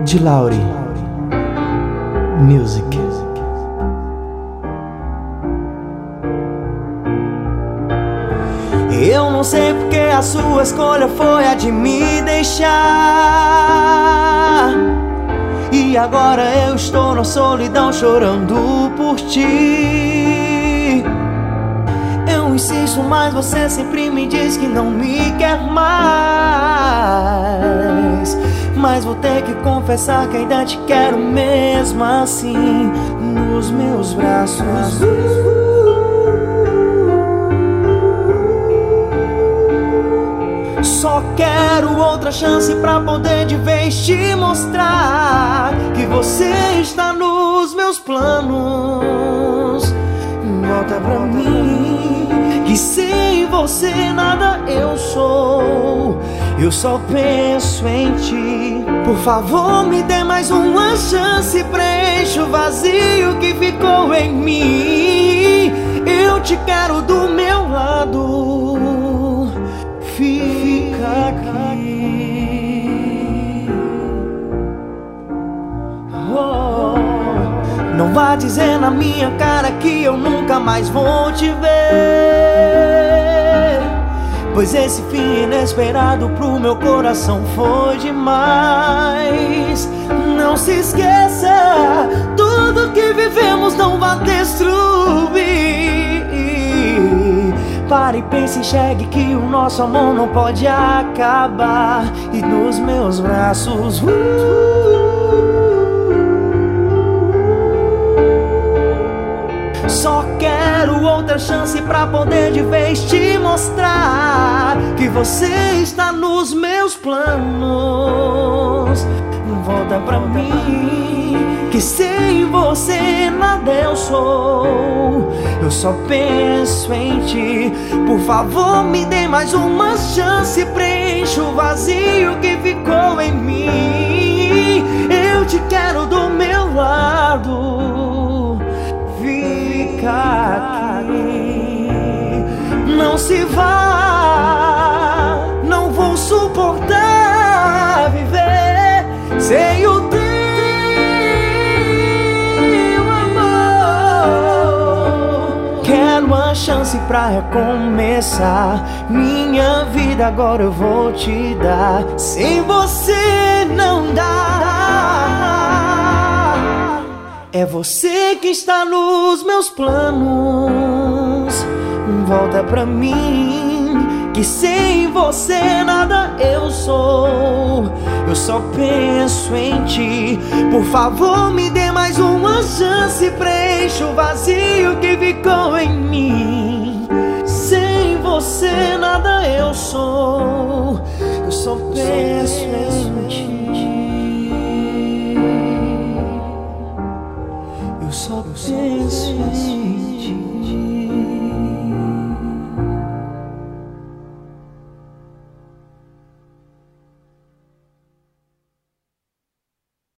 de Lauri Music. Eu não sei porque a sua escolha foi a de me deixar, e agora eu estou na solidão chorando por ti. Eu insisto, mas você sempre me diz que não me quer mais. Mas vou ter que confessar que ainda te quero mesmo assim, nos meus braços. Só quero outra chance pra poder de vez te mostrar que você está nos meus planos. Volta pra mim, que sem você nada eu sou. Eu só penso em ti. Por favor, me dê mais uma chance, preencha o vazio que ficou em mim. Eu te quero do meu lado, fica aqui. Oh, não vá dizer na minha cara que eu nunca mais vou te ver, pois esse fim inesperado pro meu coração foi demais. Não se esqueça, tudo que vivemos não vai destruir. Pare, pense, enxergue que o nosso amor não pode acabar. E nos meus braços só quero outra chance pra poder de vez te mostrar que você está nos meus planos. Volta pra mim, que sem você nada eu sou. Eu só penso em ti. Por favor, me dê mais uma chance, preencha o vazio que ficou em mim. Eu te quero do meu lado, fica aqui. Não se vá, não vou suportar viver sem o teu amor. Quero uma chance pra recomeçar minha vida, agora eu vou te dar. Sem você não dá. É você que está nos meus planos. Volta pra mim, que sem você nada eu sou. Eu só penso em ti. Por favor, me dê mais uma chance, preencha o vazio que ficou em mim. Sem você nada eu sou. Eu só penso em ti. Eu só penso em ti.